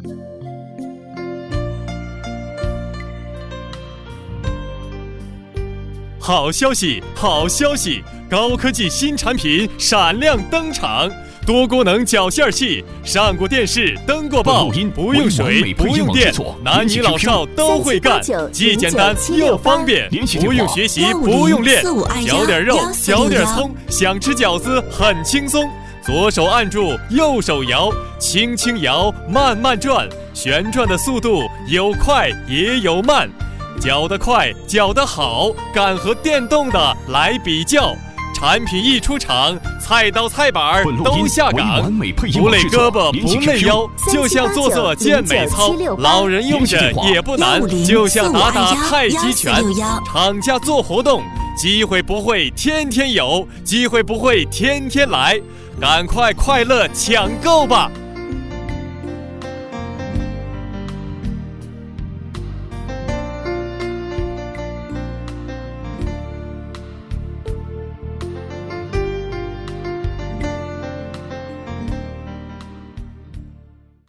好消息，好消息！高科技新产品闪亮登场，多功能绞馅器，上过电视，登过报，不用水，不用电，男女老少都会干，既简单又方便，不用学习，不用练，嚼点肉，嚼点葱，想吃饺子很轻松。左手按住，右手摇，轻轻摇，慢慢转，旋转的速度有快也有慢。搅得快，搅得好，敢和电动的来比较。产品一出厂，菜刀菜板都下岗，不累胳膊不累腰，就像做健美操。老人用着也不难，就像打太极拳。厂家做活动，机会不会天天有，机会不会天天来，赶快快乐抢购吧！